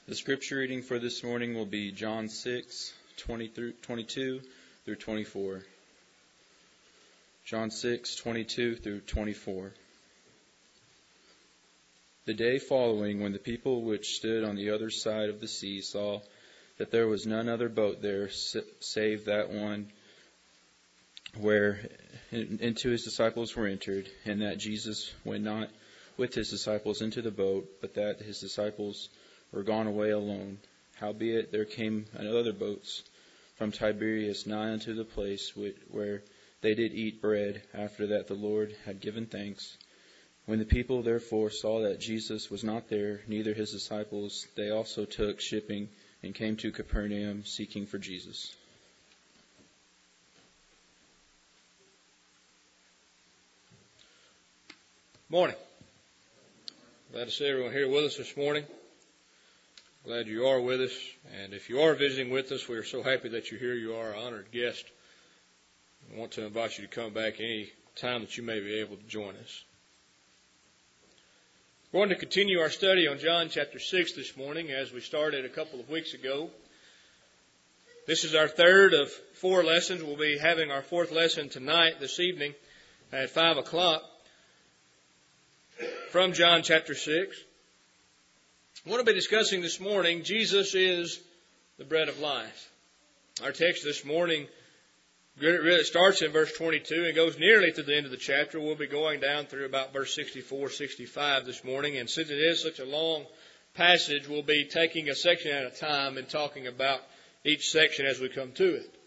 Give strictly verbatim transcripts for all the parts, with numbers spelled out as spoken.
The scripture reading for this morning will be John six, twenty through twenty-two through twenty-four. John six, twenty-two through twenty-four. The day following, when the people which stood on the other side of the sea saw that there was none other boat there save that one where into his disciples were entered, and that Jesus went not with his disciples into the boat, but that his disciples were gone away alone. Howbeit there came other boats from Tiberias nigh unto the place where they did eat bread, after that the Lord had given thanks. When the people therefore saw that Jesus was not there, neither his disciples, they also took shipping and came to Capernaum, seeking for Jesus. Morning. Glad to see everyone here with us this morning. Glad you are with us. And if you are visiting with us, we are so happy that you're here. You are an honored guest. I want to invite you to come back any time that you may be able to join us. We're going to continue our study on John chapter six this morning, as we started a couple of weeks ago. This is our third of four lessons. We'll be having our fourth lesson tonight, this evening, at five o'clock from John chapter six. I want to be discussing this morning, Jesus is the bread of life. Our text this morning really starts in verse twenty-two and goes nearly to the end of the chapter. We'll be going down through about verse sixty-four, sixty-five this morning. And since it is such a long passage, we'll be taking a section at a time and talking about each section as we come to it.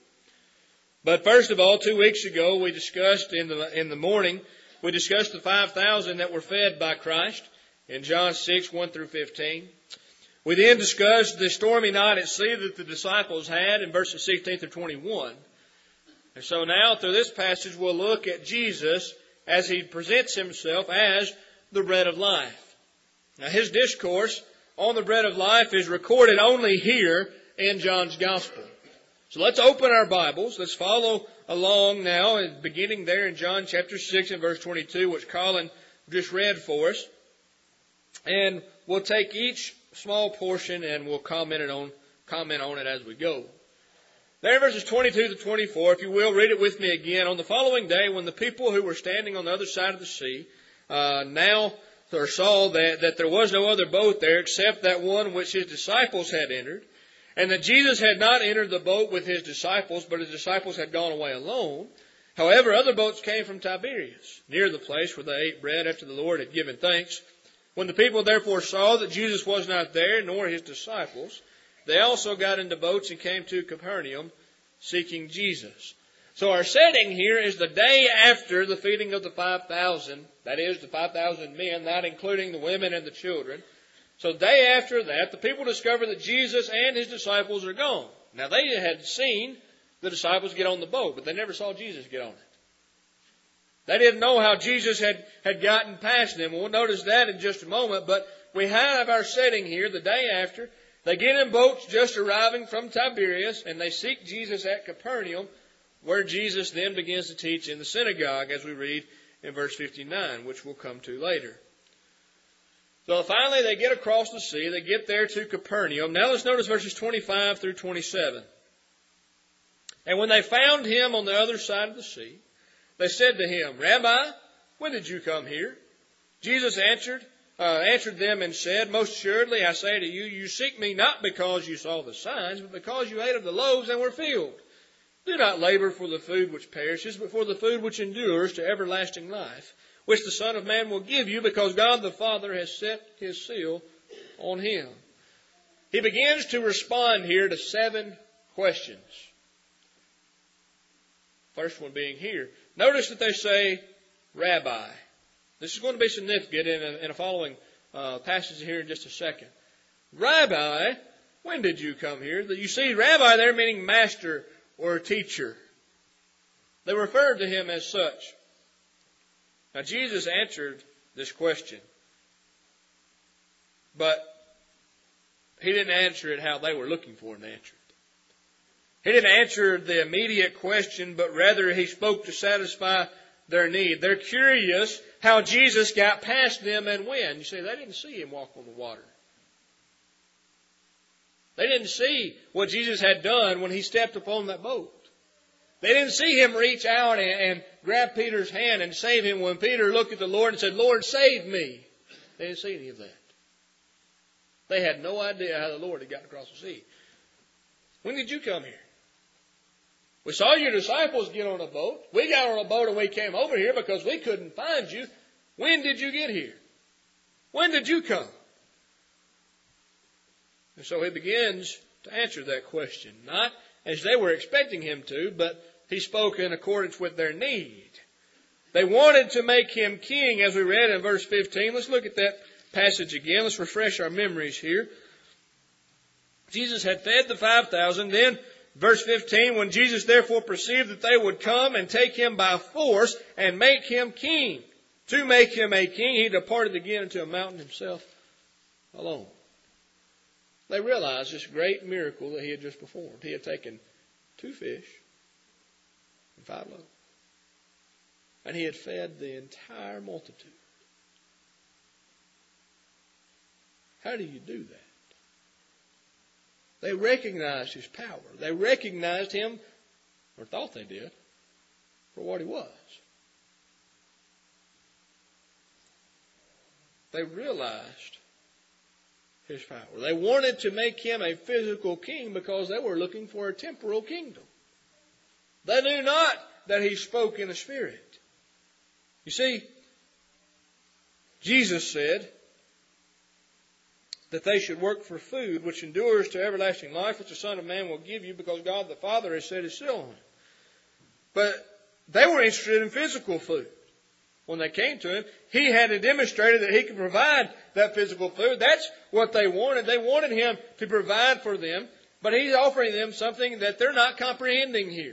But first of all, two weeks ago, we discussed in the in the morning, we discussed the five thousand that were fed by Christ in John six, one through fifteen. We then discussed the stormy night at sea that the disciples had in verses sixteen through twenty-one. And so now through this passage we'll look at Jesus as he presents himself as the bread of life. Now his discourse on the bread of life is recorded only here in John's Gospel. So let's open our Bibles. Let's follow along now, beginning there in John chapter six and verse twenty-two, which Colin just read for us. And we'll take each small portion and we'll comment it on, comment on it as we go. There in verses twenty-two to twenty-four, if you will, read it with me again. On the following day, when the people who were standing on the other side of the sea uh, now saw that, that there was no other boat there except that one which his disciples had entered, and that Jesus had not entered the boat with his disciples, but his disciples had gone away alone. However, other boats came from Tiberias, near the place where they ate bread after the Lord had given thanks. When the people therefore saw that Jesus was not there, nor his disciples, they also got into boats and came to Capernaum, seeking Jesus. So our setting here is the day after the feeding of the five thousand, that is, the five thousand men, not including the women and the children. So the day after that, the people discover that Jesus and his disciples are gone. Now they had seen the disciples get on the boat, but they never saw Jesus get on it. They didn't know how Jesus had, had gotten past them. We'll notice that in just a moment, but we have our setting here the day after. They get in boats just arriving from Tiberias, and they seek Jesus at Capernaum, where Jesus then begins to teach in the synagogue, as we read in verse fifty-nine, which we'll come to later. So finally they get across the sea, they get there to Capernaum. Now let's notice verses twenty-five through twenty-seven. And when they found him on the other side of the sea, they said to him, Rabbi, when did you come here? Jesus answered, uh, answered them and said, Most assuredly I say to you, you seek me not because you saw the signs, but because you ate of the loaves and were filled. Do not labor for the food which perishes, but for the food which endures to everlasting life, which the Son of Man will give you, because God the Father has set his seal on him. He begins to respond here to seven questions. First one being here. Notice that they say, Rabbi. This is going to be significant in a, in a following uh, passage here in just a second. Rabbi, when did you come here? You see, Rabbi there meaning master or teacher. They referred to him as such. Now Jesus answered this question, but he didn't answer it how they were looking for an answer. He didn't answer the immediate question, but rather he spoke to satisfy their need. They're curious how Jesus got past them and when. You see, they didn't see him walk on the water. They didn't see what Jesus had done when he stepped upon that boat. They didn't see him reach out and, and grab Peter's hand and save him when Peter looked at the Lord and said, Lord, save me. They didn't see any of that. They had no idea how the Lord had gotten across the sea. When did you come here? We saw your disciples get on a boat. We got on a boat and we came over here because we couldn't find you. When did you get here? When did you come? And so he begins to answer that question. Not as they were expecting him to, but he spoke in accordance with their need. They wanted to make him king, as we read in verse fifteen. Let's look at that passage again. Let's refresh our memories here. Jesus had fed the five thousand. Then, verse fifteen, when Jesus therefore perceived that they would come and take him by force and make him king. To make him a king, he departed again into a mountain himself alone. They realized this great miracle that he had just performed. He had taken two fish and five loaves. And he had fed the entire multitude. How do you do that? They recognized his power. They recognized him, or thought they did, for what he was. They realized his power. They wanted to make him a physical king because they were looking for a temporal kingdom. They knew not that he spoke in the Spirit. You see, Jesus said that they should work for food which endures to everlasting life, which the Son of Man will give you, because God the Father has set his seal on it. But they were interested in physical food. When they came to him, he had demonstrated that he could provide that physical food. That's what they wanted. They wanted him to provide for them, but he's offering them something that they're not comprehending here.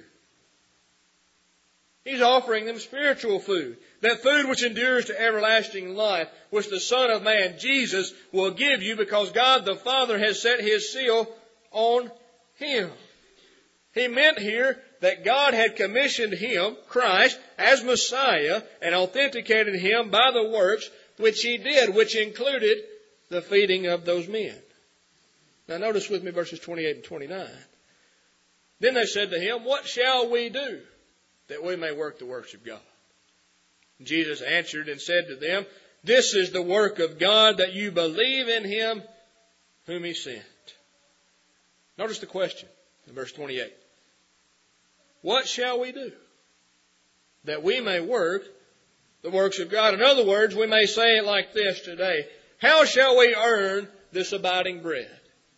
He's offering them spiritual food. That food which endures to everlasting life, which the Son of Man, Jesus, will give you because God the Father has set his seal on him. He meant here that God had commissioned him, Christ, as Messiah and authenticated him by the works which he did, which included the feeding of those men. Now notice with me verses twenty-eight and twenty-nine. Then they said to him, what shall we do that we may work the works of God? And Jesus answered and said to them, this is the work of God, that you believe in him whom he sent. Notice the question in verse twenty-eight. What shall we do that we may work the works of God? In other words, we may say it like this today. How shall we earn this abiding bread?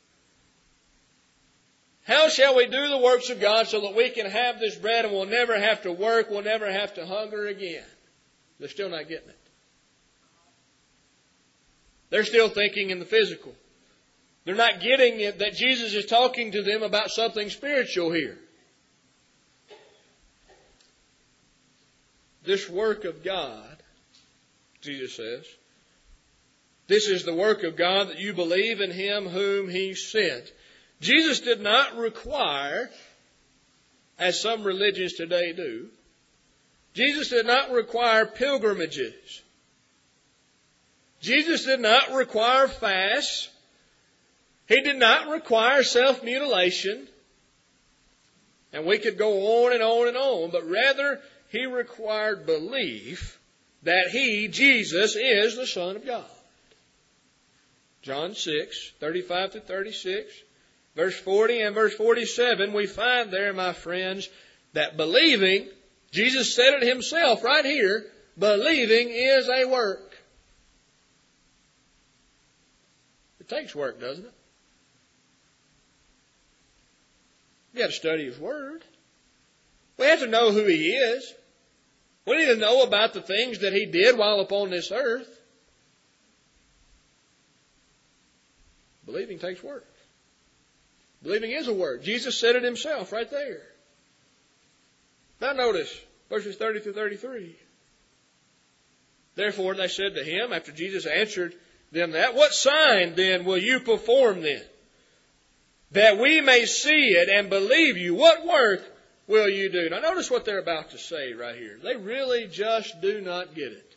How shall we do the works of God so that we can have this bread and we'll never have to work, we'll never have to hunger again? They're still not getting it. They're still thinking in the physical. They're not getting it that Jesus is talking to them about something spiritual here. This work of God, Jesus says, this is the work of God, that you believe in him whom he sent. Jesus did not require, as some religions today do, Jesus did not require pilgrimages. Jesus did not require fasts. He did not require self-mutilation. And we could go on and on and on, but rather he required belief that he, Jesus, is the Son of God. John six, thirty-five to thirty-six, verse forty and verse forty-seven, we find there, my friends, that believing, Jesus said it himself right here, believing is a work. It takes work, doesn't it? You got to study his word. We have to know who he is. We need to know about the things that he did while upon this earth. Believing takes work. Believing is a work. Jesus said it himself right there. Now notice verses thirty through thirty-three. Therefore they said to him, after Jesus answered them that, what sign then will you perform then, that we may see it and believe you? What work will you do? Now notice what they're about to say right here. They really just do not get it.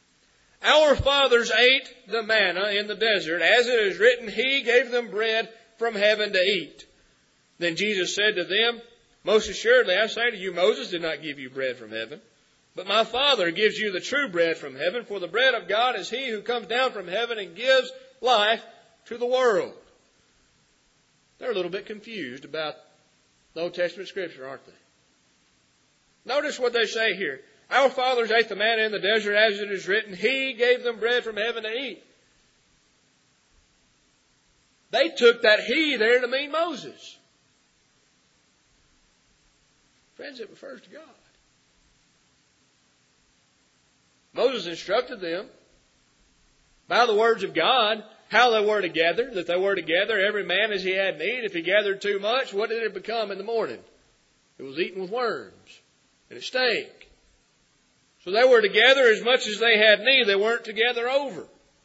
Our fathers ate the manna in the desert. As it is written, he gave them bread from heaven to eat. Then Jesus said to them, Most assuredly I say to you, Moses did not give you bread from heaven, but my Father gives you the true bread from heaven. For the bread of God is he who comes down from heaven and gives life to the world. They're a little bit confused about the Old Testament Scripture, aren't they? Notice what they say here. Our fathers ate the manna in the desert, as it is written, He gave them bread from heaven to eat. They took that He there to mean Moses. Friends, it refers to God. Moses instructed them by the words of God how they were to gather, that they were to gather every man as he had need. If he gathered too much, what did it become in the morning? It was eaten with worms, and it stank. So they were to gather as much as they had need. They weren't to gather over.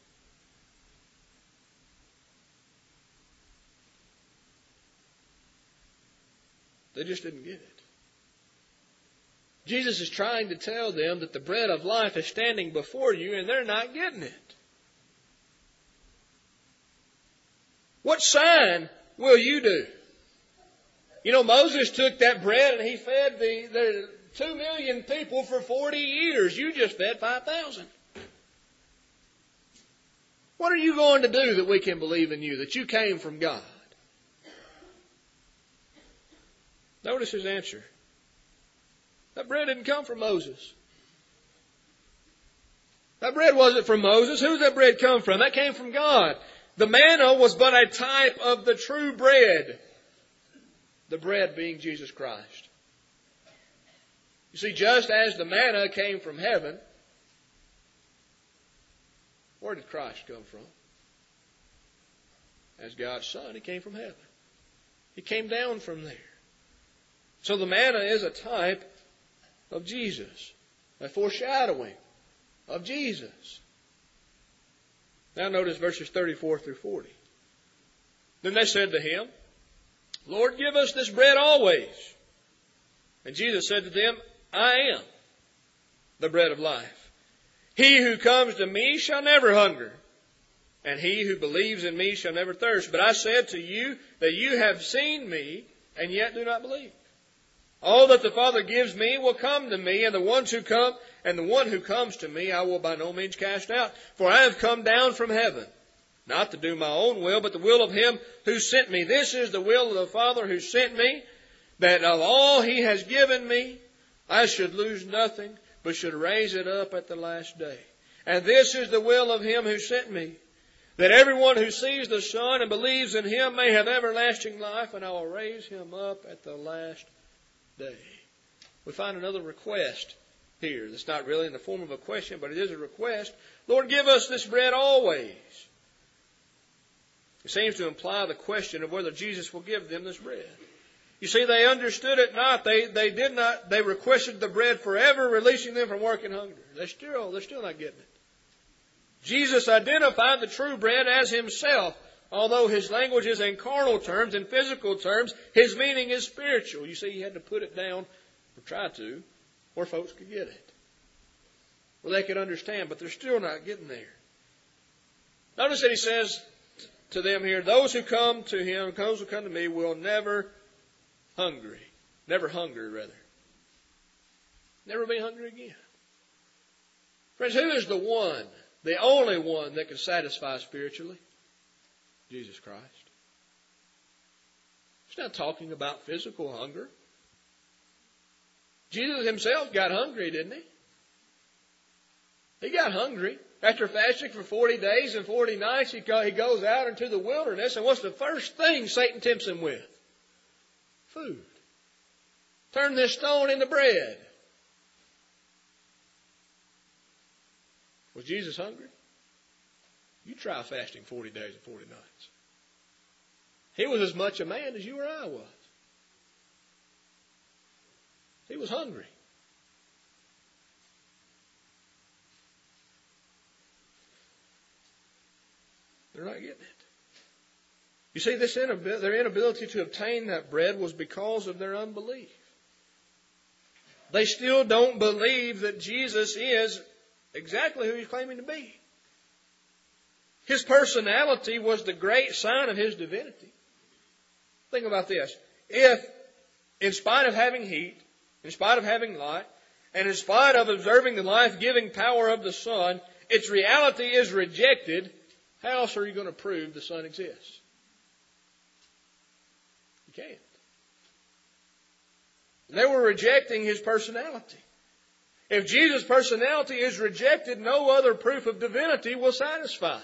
They just didn't get it. Jesus is trying to tell them that the bread of life is standing before you, and they're not getting it. What sign will you do? You know, Moses took that bread and he fed the, the two million people for forty years. You just fed five thousand. What are you going to do that we can believe in you, that you came from God? Notice his answer. That bread didn't come from Moses. That bread wasn't from Moses. Who did that bread come from? That came from God. The manna was but a type of the true bread. The bread being Jesus Christ. You see, just as the manna came from heaven, where did Christ come from? As God's Son, He came from heaven. He came down from there. So the manna is a type of Jesus, a foreshadowing of Jesus. Now notice verses thirty-four through forty. Then they said to Him, Lord, give us this bread always. And Jesus said to them, I am the bread of life. He who comes to me shall never hunger, and he who believes in me shall never thirst. But I said to you that you have seen me, and yet do not believe. All that the Father gives me will come to me, and the ones who come, and the one who comes to me I will by no means cast out. For I have come down from heaven, not to do my own will, but the will of Him who sent me. This is the will of the Father who sent me, that of all He has given me, I should lose nothing, but should raise it up at the last day. And this is the will of Him who sent me, that everyone who sees the Son and believes in Him may have everlasting life, and I will raise him up at the last day. We find another request here. That's not really in the form of a question, but it is a request. Lord, give us this bread always. It seems to imply the question of whether Jesus will give them this bread. You see, they understood it not. They, they did not, they requested the bread forever, releasing them from working hunger. They're still, they're still not getting it. Jesus identified the true bread as Himself. Although His language is in carnal terms, in physical terms, His meaning is spiritual. You see, He had to put it down, or try to, where folks could get it. Where they could understand, but they're still not getting there. Notice that He says to them here, those who come to Him, those who come to me, will never hungry. Never hunger, rather. Never be hungry again. Friends, who is the one, the only one that can satisfy spiritually? Jesus Christ. He's not talking about physical hunger. Jesus Himself got hungry, didn't He? He got hungry. After fasting for forty days and forty nights, he goes out into the wilderness, and what's the first thing Satan tempts Him with? Food. Turn this stone into bread. Was Jesus hungry? You try fasting forty days and forty nights. He was as much a man as you or I was. He was hungry. They're not getting it. You see, this inability, their inability to obtain that bread was because of their unbelief. They still don't believe that Jesus is exactly who He's claiming to be. His personality was the great sign of His divinity. Think about this. If, in spite of having heat, in spite of having light, and in spite of observing the life-giving power of the sun, its reality is rejected, how else are you going to prove the sun exists? You can't. They were rejecting His personality. If Jesus' personality is rejected, no other proof of divinity will satisfy.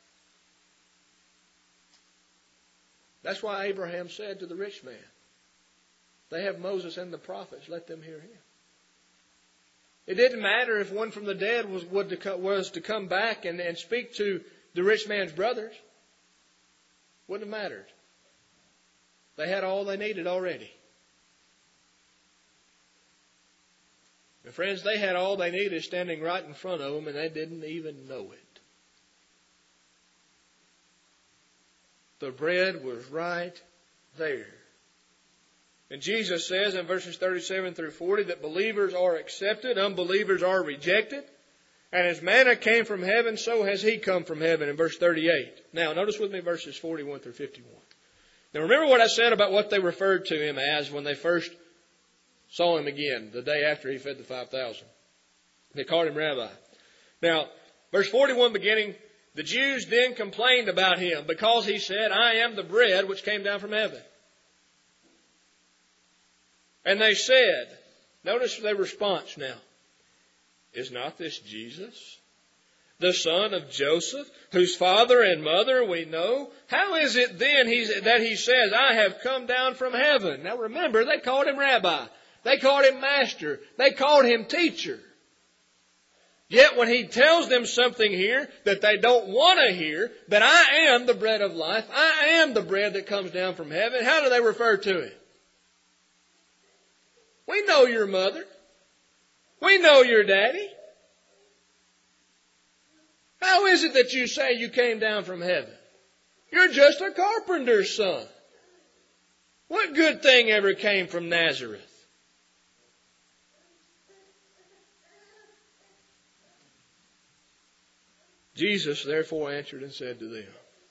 That's why Abraham said to the rich man, they have Moses and the prophets, let them hear him. It didn't matter if one from the dead was, would to, was to come back and, and speak to the rich man's brothers. Wouldn't have mattered. They had all they needed already. And friends, they had all they needed standing right in front of them, and they didn't even know it. The bread was right there. And Jesus says in verses thirty-seven through forty that believers are accepted, unbelievers are rejected. And as manna came from heaven, so has He come from heaven in verse thirty-eight. Now, notice with me verses forty-one through fifty-one. Now, remember what I said about what they referred to Him as when they first saw Him again, the day after He fed the five thousand. They called Him Rabbi. Now, verse forty-one beginning, the Jews then complained about Him because He said, I am the bread which came down from heaven. And they said, notice their response now, is not this Jesus, the son of Joseph, whose father and mother we know? How is it then he's, that He says, I have come down from heaven? Now remember, they called Him Rabbi. They called Him Master. They called Him Teacher. Yet when He tells them something here that they don't want to hear, that I am the bread of life, I am the bread that comes down from heaven, how do they refer to it? We know your mother. We know your daddy. How is it that you say you came down from heaven? You're just a carpenter's son. What good thing ever came from Nazareth? Jesus therefore answered and said to them,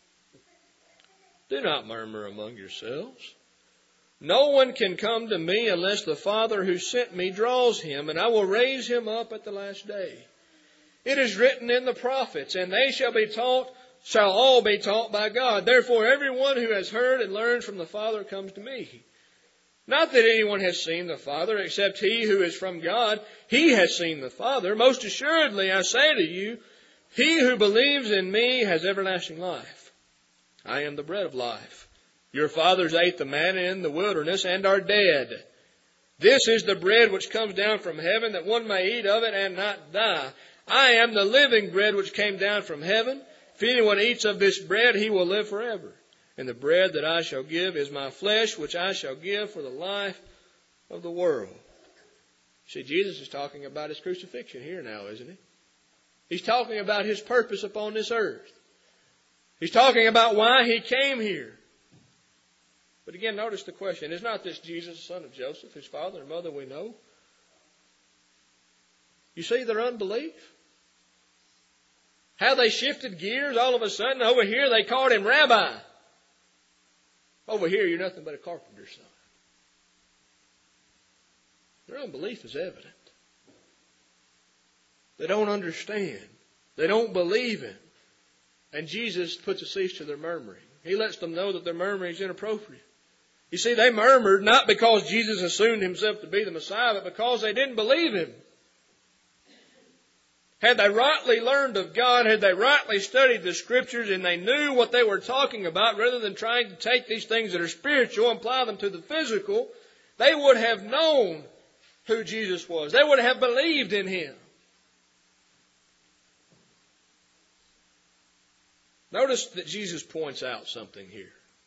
do not murmur among yourselves. No one can come to me unless the Father who sent me draws him, and I will raise him up at the last day. It is written in the prophets, and they shall be taught, shall all be taught by God. Therefore everyone who has heard and learned from the Father comes to me. Not that anyone has seen the Father, except he who is from God. He has seen the Father. Most assuredly I say to you, he who believes in me has everlasting life. I am the bread of life. Your fathers ate the manna in the wilderness and are dead. This is the bread which comes down from heaven, that one may eat of it and not die. I am the living bread which came down from heaven. If anyone eats of this bread, he will live forever. And the bread that I shall give is my flesh, which I shall give for the life of the world. See, Jesus is talking about His crucifixion here now, isn't He? He's talking about His purpose upon this earth. He's talking about why He came here. But again, notice the question. Is not this Jesus, the son of Joseph, whose father and mother we know? You see their unbelief? How they shifted gears all of a sudden. Over here they called Him Rabbi. Over here you're nothing but a carpenter's son. Their unbelief is evident. They don't understand. They don't believe Him. And Jesus puts a cease to their murmuring. He lets them know that their murmuring is inappropriate. You see, they murmured not because Jesus assumed Himself to be the Messiah, but because they didn't believe Him. Had they rightly learned of God, had they rightly studied the Scriptures, and they knew what they were talking about, rather than trying to take these things that are spiritual and apply them to the physical, they would have known who Jesus was. They would have believed in Him. Notice that Jesus points out something here.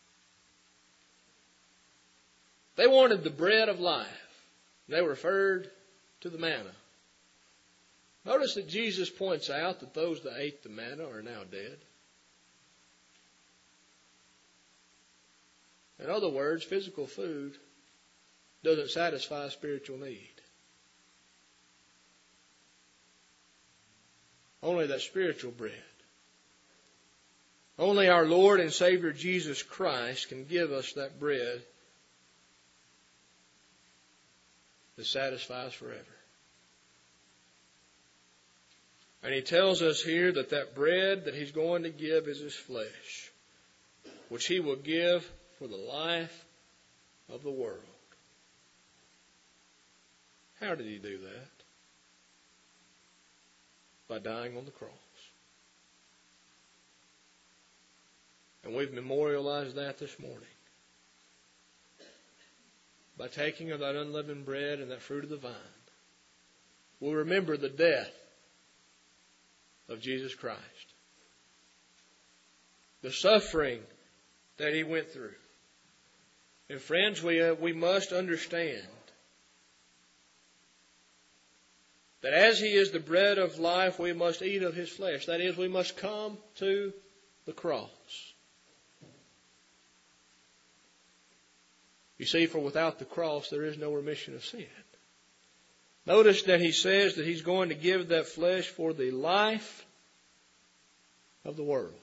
They wanted the bread of life. They referred to the manna. Notice that Jesus points out that those that ate the manna are now dead. In other words, physical food doesn't satisfy spiritual need. Only that spiritual bread Only our Lord and Savior Jesus Christ can give us that bread that satisfies forever. And He tells us here that that bread that He's going to give is His flesh, which He will give for the life of the world. How did He do that? By dying on the cross. And we've memorialized that this morning. By taking of that unleavened bread and that fruit of the vine, we'll remember the death of Jesus Christ. The suffering that He went through. And friends, we, uh, we must understand that as He is the bread of life, we must eat of His flesh. That is, we must come to the cross. You see, for without the cross, there is no remission of sin. Notice that He says that He's going to give that flesh for the life of the world.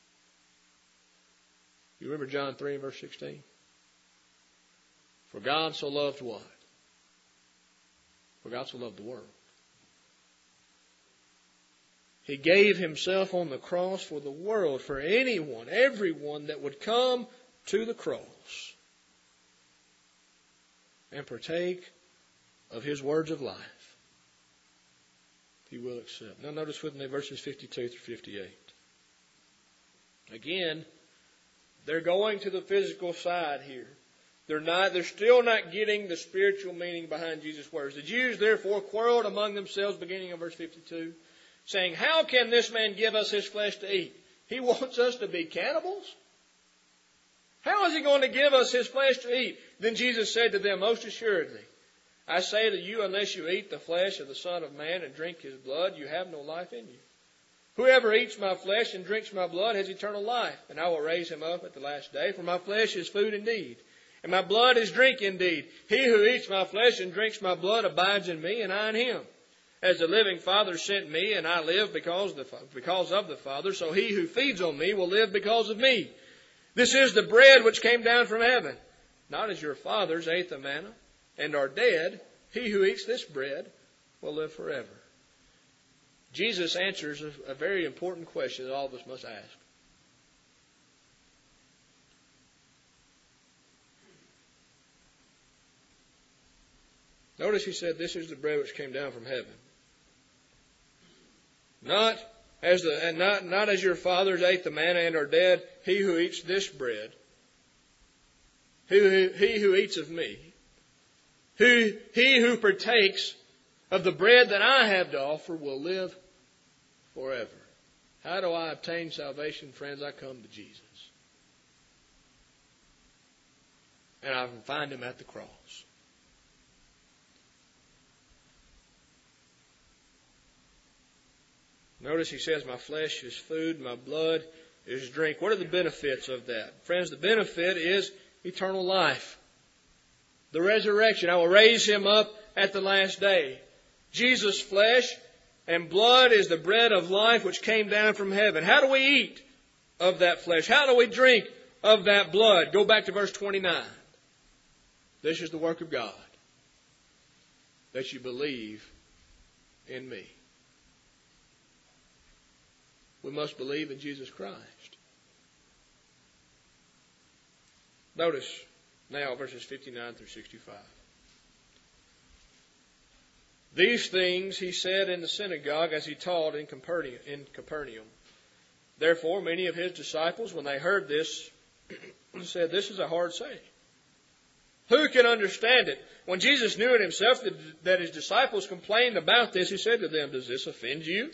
You remember John three and verse sixteen? For God so loved what? For God so loved the world. He gave Himself on the cross for the world, for anyone, everyone that would come to the cross and partake of His words of life. He will accept. Now notice with me verses fifty-two through fifty-eight. Again, they're going to the physical side here. They're not, they're still not getting the spiritual meaning behind Jesus' words. The Jews therefore quarreled among themselves, beginning in verse fifty-two, saying, how can this man give us his flesh to eat? He wants us to be cannibals? How is He going to give us His flesh to eat? Then Jesus said to them, most assuredly, I say to you, unless you eat the flesh of the Son of Man and drink His blood, you have no life in you. Whoever eats my flesh and drinks my blood has eternal life, and I will raise him up at the last day. For my flesh is food indeed, and my blood is drink indeed. He who eats my flesh and drinks my blood abides in me, and I in him. As the living Father sent me, and I live because of the, because of the Father, so he who feeds on me will live because of me. This is the bread which came down from heaven. Not as your fathers ate the manna and are dead. He who eats this bread will live forever. Jesus answers a, a very important question that all of us must ask. Notice He said, this is the bread which came down from heaven. Not as the and not, not as your fathers ate the manna and are dead. He who eats this bread, he who, he who eats of me, who, he who partakes of the bread that I have to offer will live forever. How do I obtain salvation, friends? I come to Jesus. And I can find Him at the cross. Notice He says, my flesh is food, my blood is drink. What are the benefits of that? Friends, the benefit is eternal life. The resurrection. I will raise Him up at the last day. Jesus' flesh and blood is the bread of life which came down from heaven. How do we eat of that flesh? How do we drink of that blood? Go back to verse twenty-nine. This is the work of God, that you believe in me. We must believe in Jesus Christ. Notice now verses fifty-nine through sixty-five. These things He said in the synagogue as He taught in Capernaum. Therefore, many of His disciples, when they heard this, said, this is a hard saying. Who can understand it? When Jesus knew it Himself that, that His disciples complained about this, He said to them, does this offend you?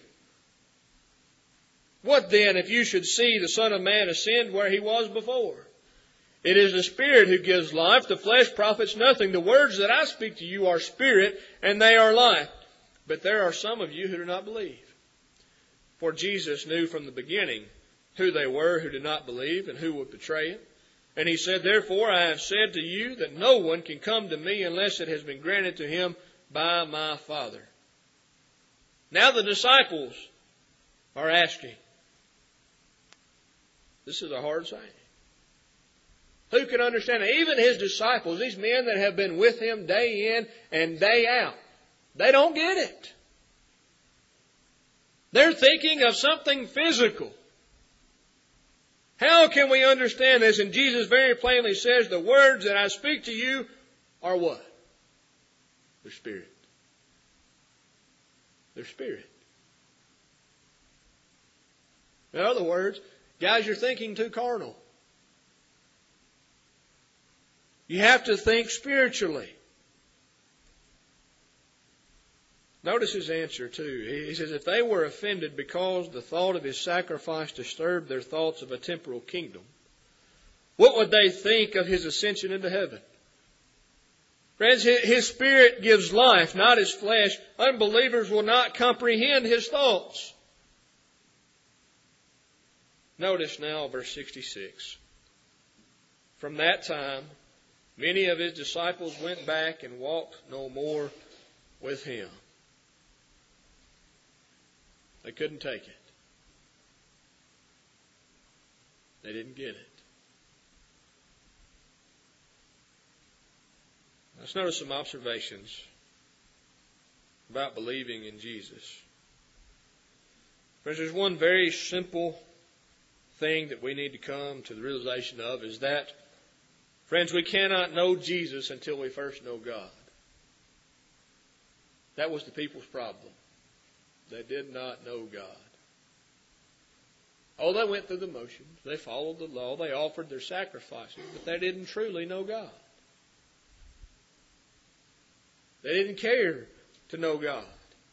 What then if you should see the Son of Man ascend where He was before? It is the Spirit who gives life. The flesh profits nothing. The words that I speak to you are spirit, and they are life. But there are some of you who do not believe. For Jesus knew from the beginning who they were who did not believe and who would betray Him. And He said, therefore I have said to you that no one can come to me unless it has been granted to him by my Father. Now the disciples are asking, This is a hard saying. Who can understand it? Even His disciples, these men that have been with Him day in and day out, they don't get it. They're thinking of something physical. How can we understand this? And Jesus very plainly says, the words that I speak to you are what? They're spirit. They're spirit. In other words, guys, you're thinking too carnal. You have to think spiritually. Notice his answer too. He says, if they were offended because the thought of His sacrifice disturbed their thoughts of a temporal kingdom, what would they think of His ascension into heaven? Friends, His Spirit gives life, not His flesh. Unbelievers will not comprehend His thoughts. Notice now verse sixty-six. From that time, many of His disciples went back and walked no more with Him. They couldn't take it. They didn't get it. Let's notice some observations about believing in Jesus. Friends, there's one very simple thing that we need to come to the realization of, is that, friends, we cannot know Jesus until we first know God. That was the people's problem. They did not know God. Oh, they went through the motions. They followed the law. They offered their sacrifices. But they didn't truly know God. They didn't care to know God.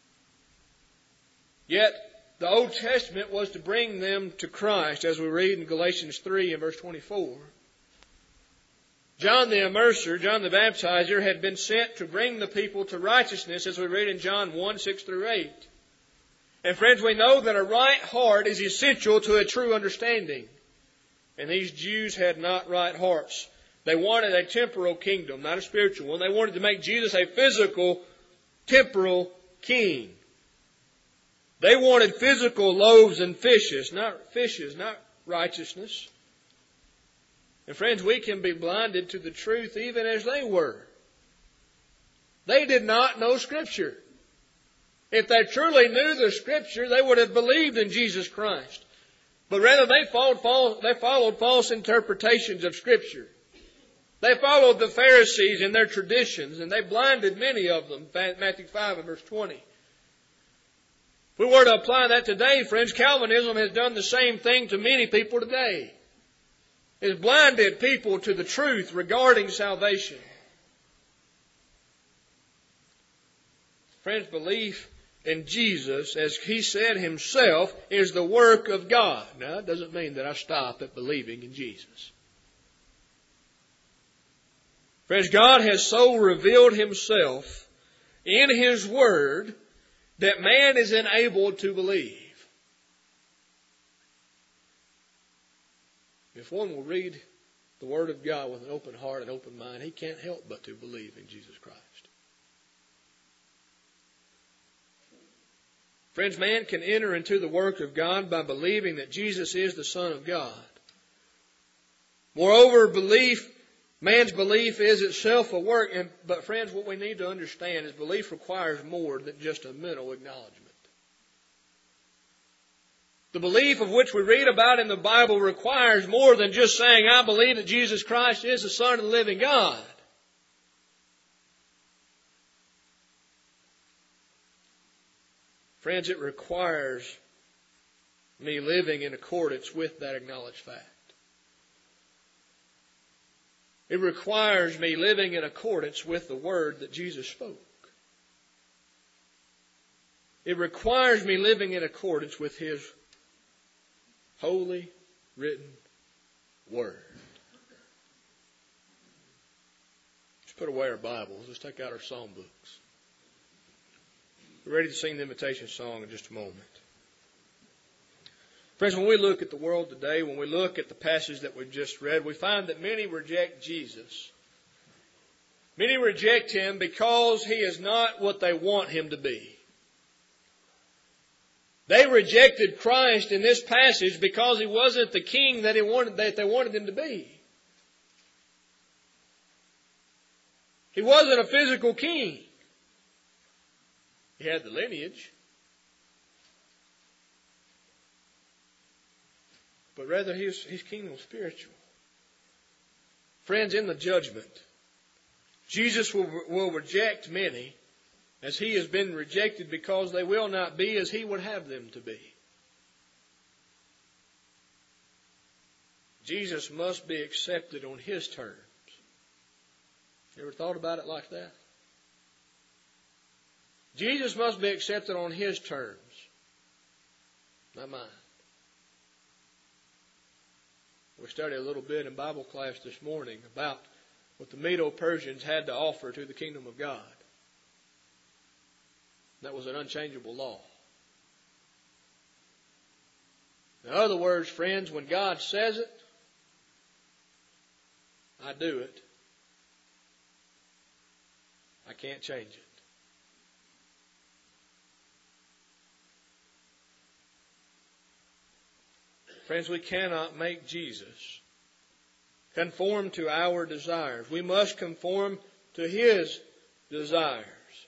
Yet, the Old Testament was to bring them to Christ, as we read in Galatians three and verse twenty-four. John the Immerser, John the Baptizer, had been sent to bring the people to righteousness, as we read in John one, six through eight. And friends, we know that a right heart is essential to a true understanding. And these Jews had not right hearts. They wanted a temporal kingdom, not a spiritual one. They wanted to make Jesus a physical, temporal king. They wanted physical loaves and fishes, not fishes, not righteousness. And friends, we can be blinded to the truth even as they were. They did not know Scripture. If they truly knew the Scripture, they would have believed in Jesus Christ. But rather they followed false, they followed false interpretations of Scripture. They followed the Pharisees and their traditions, and they blinded many of them. Matthew five and verse twenty. If we were to apply that today, friends, Calvinism has done the same thing to many people today. It has blinded people to the truth regarding salvation. Friends, belief in Jesus, as He said Himself, is the work of God. Now, that doesn't mean that I stop at believing in Jesus. Friends, God has so revealed Himself in His Word that man is enabled to believe. If one will read the Word of God with an open heart and open mind, he can't help but to believe in Jesus Christ. Friends, man can enter into the work of God by believing that Jesus is the Son of God. Moreover, belief, man's belief is itself a work. And, but friends, what we need to understand is belief requires more than just a mental acknowledgement. The belief of which we read about in the Bible requires more than just saying, I believe that Jesus Christ is the Son of the living God. Friends, it requires me living in accordance with that acknowledged fact. It requires me living in accordance with the word that Jesus spoke. It requires me living in accordance with His holy, written word. Let's put away our Bibles. Let's take out our psalm books. We're ready to sing the invitation song in just a moment. Friends, when we look at the world today, when we look at the passage that we've just read, we find that many reject Jesus. Many reject Him because He is not what they want Him to be. They rejected Christ in this passage because He wasn't the king that, he wanted, that they wanted Him to be. He wasn't a physical king. He had the lineage. But rather His, his kingdom was spiritual. Friends, in the judgment, Jesus will, will reject many as He has been rejected because they will not be as He would have them to be. Jesus must be accepted on His terms. You ever thought about it like that? Jesus must be accepted on His terms, not mine. We studied a little bit in Bible class this morning about what the Medo-Persians had to offer to the kingdom of God. That was an unchangeable law. In other words, friends, when God says it, I do it. I can't change it. Friends, we cannot make Jesus conform to our desires. We must conform to His desires.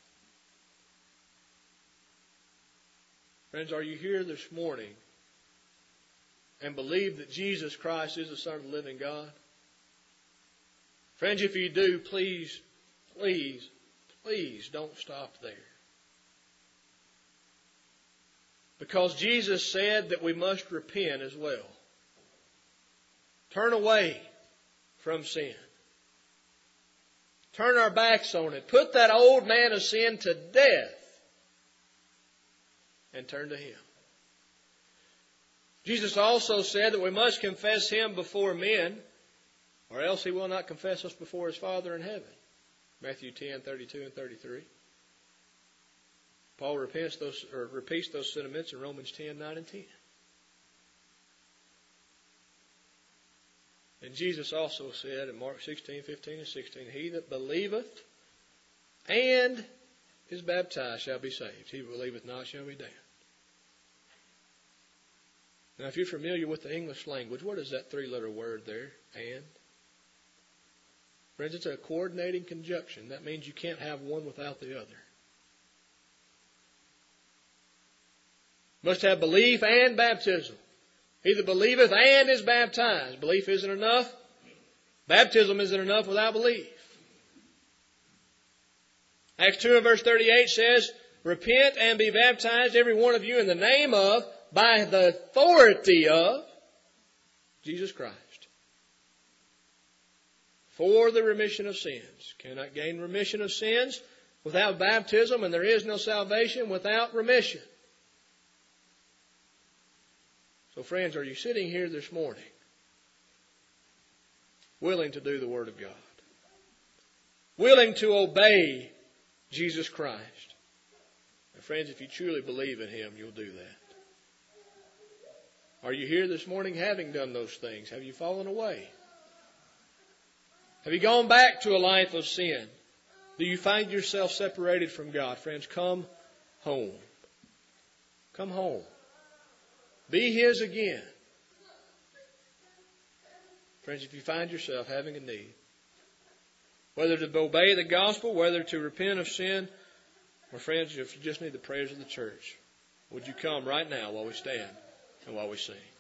Friends, are you here this morning and believe that Jesus Christ is the Son of the living God? Friends, if you do, please, please, please don't stop there. Because Jesus said that we must repent as well. Turn away from sin. Turn our backs on it. Put that old man of sin to death. And turn to Him. Jesus also said that we must confess Him before men, or else He will not confess us before His Father in heaven. Matthew ten, thirty-two and thirty-three. Paul repeats those, or repeats those sentiments in Romans ten, nine and ten. And Jesus also said in Mark sixteen, fifteen and sixteen, He that believeth and is baptized shall be saved. He that believeth not shall be damned. Now, if you're familiar with the English language, what is that three-letter word there? And? Friends, it's a coordinating conjunction. That means you can't have one without the other. Must have belief and baptism. He that believeth and is baptized. Belief isn't enough. Baptism isn't enough without belief. Acts two and verse thirty-eight says, Repent and be baptized, every one of you, in the name of, by the authority of, Jesus Christ. For the remission of sins. Cannot gain remission of sins without baptism, and there is no salvation without remission. So friends, are you sitting here this morning willing to do the Word of God? Willing to obey Jesus Christ? And friends, if you truly believe in Him, you'll do that. Are you here this morning having done those things? Have you fallen away? Have you gone back to a life of sin? Do you find yourself separated from God? Friends, come home. Come home. Be His again. Friends, if you find yourself having a need, whether to obey the gospel, whether to repent of sin, or friends, if you just need the prayers of the church, would you come right now while we stand and while we sing?